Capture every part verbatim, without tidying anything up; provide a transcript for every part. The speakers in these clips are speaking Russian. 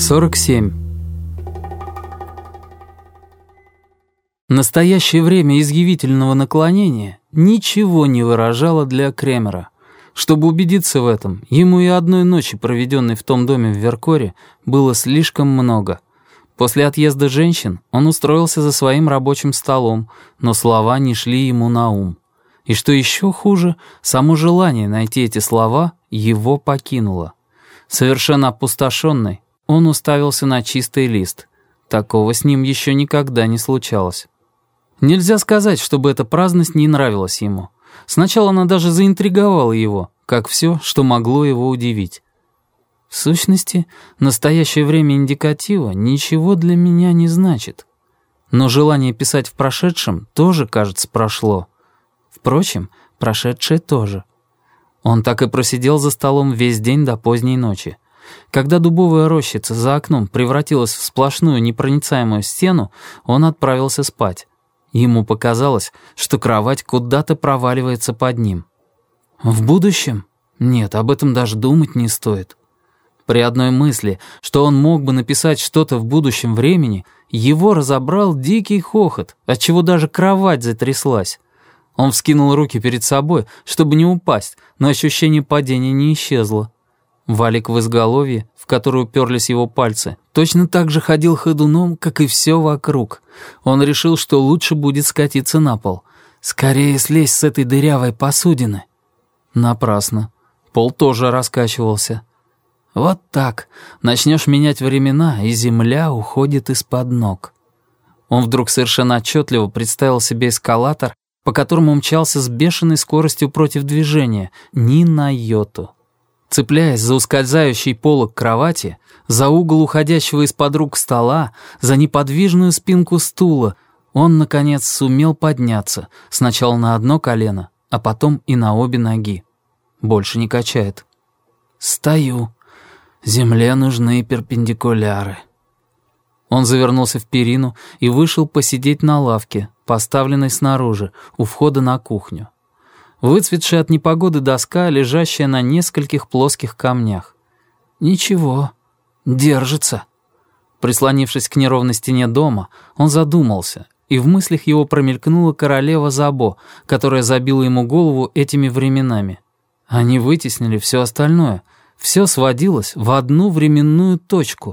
сорок семь. Настоящее время изъявительного наклонения ничего не выражало для Кремера. Чтобы убедиться в этом, ему и одной ночи, проведенной в том доме в Веркоре, было слишком много. После отъезда женщин он устроился за своим рабочим столом, но слова не шли ему на ум. И что еще хуже, само желание найти эти слова его покинуло. Совершенно опустошенный, он уставился на чистый лист. Такого с ним еще никогда не случалось. Нельзя сказать, чтобы эта праздность не нравилась ему. Сначала она даже заинтриговала его, как все, что могло его удивить. В сущности, настоящее время индикатива ничего для меня не значит. Но желание писать в прошедшем тоже, кажется, прошло. Впрочем, прошедшее тоже. Он так и просидел за столом весь день до поздней ночи. Когда дубовая рощица за окном превратилась в сплошную непроницаемую стену, он отправился спать. Ему показалось, что кровать куда-то проваливается под ним. В будущем? Нет, об этом даже думать не стоит. При одной мысли, что он мог бы написать что-то в будущем времени, его разобрал дикий хохот, отчего даже кровать затряслась. Он вскинул руки перед собой, чтобы не упасть, но ощущение падения не исчезло. Валик в изголовье, в который уперлись его пальцы, точно так же ходил ходуном, как и все вокруг. Он решил, что лучше будет скатиться на пол. Скорее слезть с этой дырявой посудины. Напрасно. Пол тоже раскачивался. Вот так. Начнешь менять времена, и земля уходит из-под ног. Он вдруг совершенно отчетливо представил себе эскалатор, по которому мчался с бешеной скоростью против движения, ни на йоту. Цепляясь за ускользающий полог кровати, за угол уходящего из-под рук стола, за неподвижную спинку стула, он, наконец, сумел подняться, сначала на одно колено, а потом и на обе ноги. Больше не качает. «Стою. Земле нужны перпендикуляры». Он завернулся в перину и вышел посидеть на лавке, поставленной снаружи, у входа на кухню. Выцветшая от непогоды доска, лежащая на нескольких плоских камнях. Ничего, держится. Прислонившись к неровной стене дома, он задумался, и в мыслях его промелькнула королева Забо, которая забила ему голову этими временами. Они вытеснили все остальное, все сводилось в одну временную точку.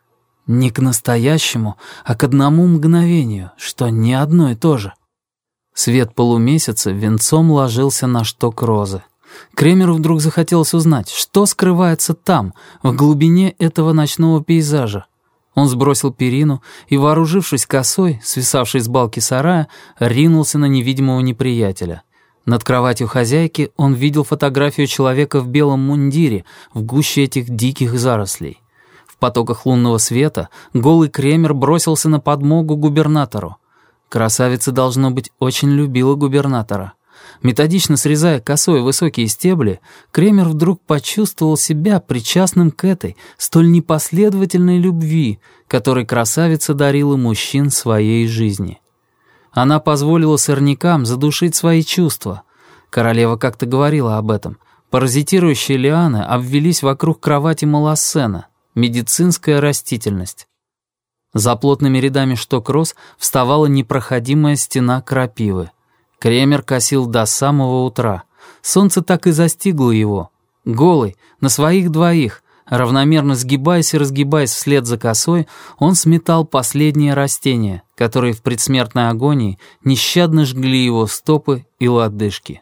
Не к настоящему, а к одному мгновению, что не одно и то же. Свет полумесяца венцом ложился на шток розы. Кремеру вдруг захотелось узнать, что скрывается там, в глубине этого ночного пейзажа. Он сбросил перину и, вооружившись косой, свисавшей с балки сарая, ринулся на невидимого неприятеля. Над кроватью хозяйки он видел фотографию человека в белом мундире в гуще этих диких зарослей. В потоках лунного света голый Кремер бросился на подмогу губернатору. Красавица, должно быть, очень любила губернатора. Методично срезая косой высокие стебли, Кремер вдруг почувствовал себя причастным к этой столь непоследовательной любви, которой красавица дарила мужчин своей жизни. Она позволила сорнякам задушить свои чувства. Королева как-то говорила об этом. Паразитирующие лианы обвелись вокруг кровати Малассена. Медицинская растительность. За плотными рядами шток-роз вставала непроходимая стена крапивы. Кремер косил до самого утра. Солнце так и застигло его. Голый, на своих двоих, равномерно сгибаясь и разгибаясь вслед за косой, он сметал последние растения, которые в предсмертной агонии нещадно жгли его стопы и лодыжки.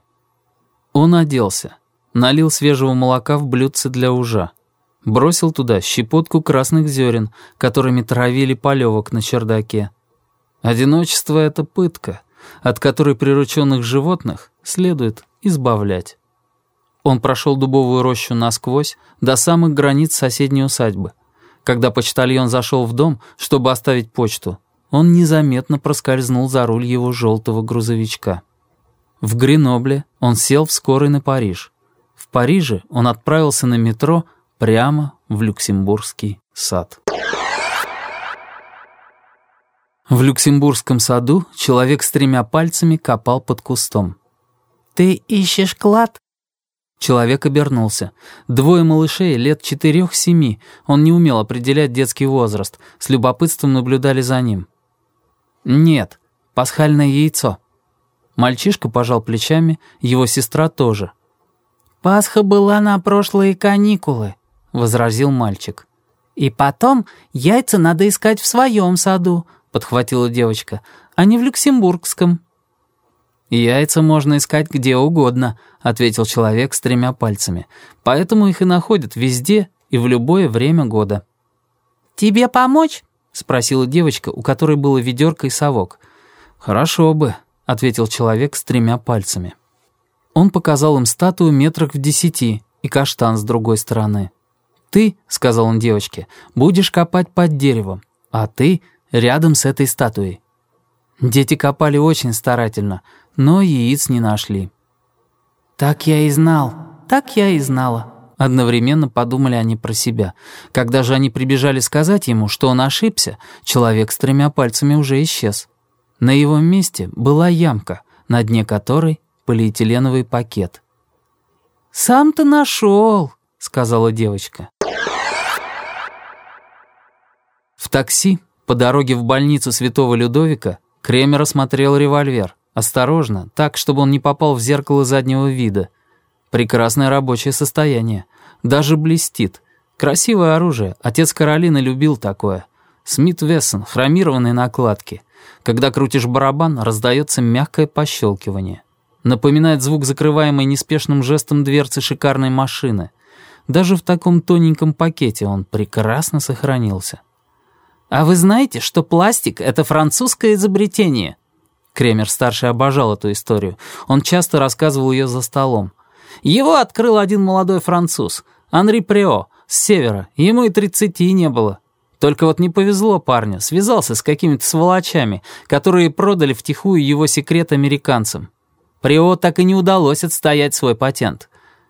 Он оделся, налил свежего молока в блюдце для ужа. Бросил туда щепотку красных зерен, которыми травили полевок на чердаке. Одиночество — это пытка, от которой прирученных животных следует избавлять. Он прошел дубовую рощу насквозь до самых границ соседней усадьбы. Когда почтальон зашел в дом, чтобы оставить почту, он незаметно проскользнул за руль его желтого грузовичка. В Гренобле он сел в скорой на Париж. В Париже он отправился на метро прямо в Люксембургский сад. В Люксембургском саду человек с тремя пальцами копал под кустом. «Ты ищешь клад?» Человек обернулся. Двое малышей лет четырех-семи, он не умел определять детский возраст, с любопытством наблюдали за ним. «Нет, пасхальное яйцо». Мальчишка пожал плечами, его сестра тоже. «Пасха была на прошлые каникулы», — возразил мальчик. «И потом яйца надо искать в своем саду», — подхватила девочка, «а не в люксембургском». «Яйца можно искать где угодно», — ответил человек с тремя пальцами. «Поэтому их и находят везде и в любое время года». «Тебе помочь?» — спросила девочка, у которой было ведерко и совок. «Хорошо бы», — ответил человек с тремя пальцами. Он показал им статую метрах в десяти и каштан с другой стороны. «Ты, — сказал он девочке, — будешь копать под деревом, а ты рядом с этой статуей». Дети копали очень старательно, но яиц не нашли. «Так я и знал, так я и знала», — одновременно подумали они про себя. Когда же они прибежали сказать ему, что он ошибся, человек с тремя пальцами уже исчез. На его месте была ямка, на дне которой полиэтиленовый пакет. «Сам ты нашел», — сказала девочка. В такси, по дороге в больницу Святого Людовика, Кремер осмотрел револьвер. Осторожно, так, чтобы он не попал в зеркало заднего вида. Прекрасное рабочее состояние. Даже блестит. Красивое оружие. Отец Каролины любил такое. Смит Вессон, хромированные накладки. Когда крутишь барабан, раздается мягкое пощелкивание. Напоминает звук закрываемой неспешным жестом дверцы шикарной машины. Даже в таком тоненьком пакете он прекрасно сохранился. «А вы знаете, что пластик — это французское изобретение?» Кремер-старший обожал эту историю. Он часто рассказывал ее за столом. «Его открыл один молодой француз, Анри Прео, с севера. Ему и тридцати не было. Только вот не повезло парню, связался с какими-то сволочами, которые продали втихую его секрет американцам. Прео так и не удалось отстоять свой патент.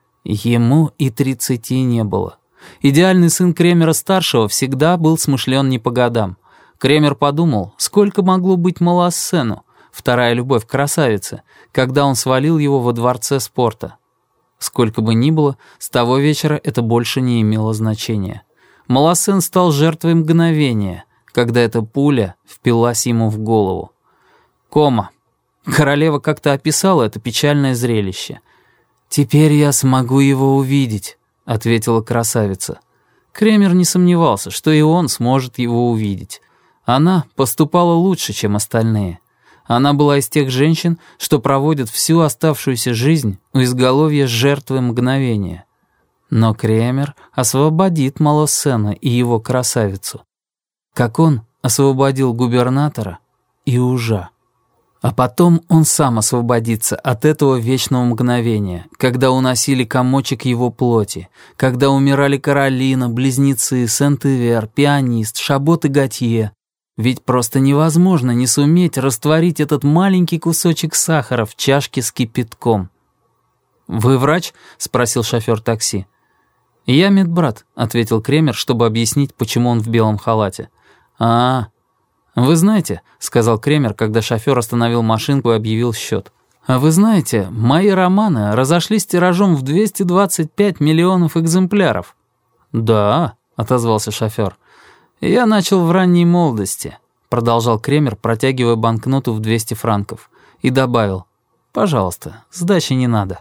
Ему и тридцати не было. Идеальный сын Кремера-старшего всегда был смышлен не по годам. Кремер подумал, сколько могло быть Малассену, вторая любовь красавицы, когда он свалил его во дворце спорта. Сколько бы ни было, с того вечера это больше не имело значения. Малассен стал жертвой мгновения, когда эта пуля впилась ему в голову. Кома. Королева как-то описала это печальное зрелище. «Теперь я смогу его увидеть», — ответила красавица. Кремер не сомневался, что и он сможет его увидеть. Она поступала лучше, чем остальные. Она была из тех женщин, что проводят всю оставшуюся жизнь у изголовья жертвы мгновения. Но Кремер освободит Малассена и его красавицу, как он освободил губернатора и ужа. А потом он сам освободится от этого вечного мгновения, когда уносили комочек его плоти, когда умирали Каролина, близнецы, Сент-Ивер, пианист, Шабот и Готье. Ведь просто невозможно не суметь растворить этот маленький кусочек сахара в чашке с кипятком. «Вы врач?» — спросил шофер такси. «Я медбрат», — ответил Кремер, чтобы объяснить, почему он в белом халате. «А-а-а». «Вы знаете», — сказал Кремер, когда шофер остановил машинку и объявил счет. «А вы знаете, мои романы разошлись тиражом в двести двадцать пять миллионов экземпляров». «Да», — отозвался шофер. «Я начал в ранней молодости», — продолжал Кремер, протягивая банкноту в двести франков, и добавил: «Пожалуйста, сдачи не надо».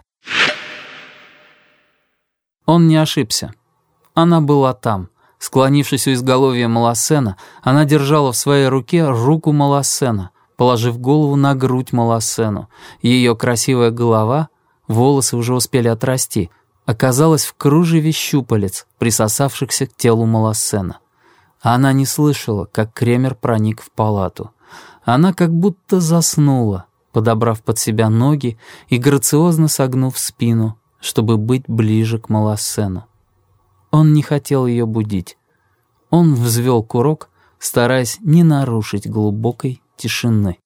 Он не ошибся. Она была там. Склонившись у изголовья Малассена, она держала в своей руке руку Малассена, положив голову на грудь Малассену. Ее красивая голова, волосы уже успели отрасти, оказалась в кружеве щупалец, присосавшихся к телу Малассена. Она не слышала, как Кремер проник в палату. Она как будто заснула, подобрав под себя ноги и грациозно согнув спину, чтобы быть ближе к Малассену. Он не хотел ее будить. Он взвел курок, стараясь не нарушить глубокой тишины.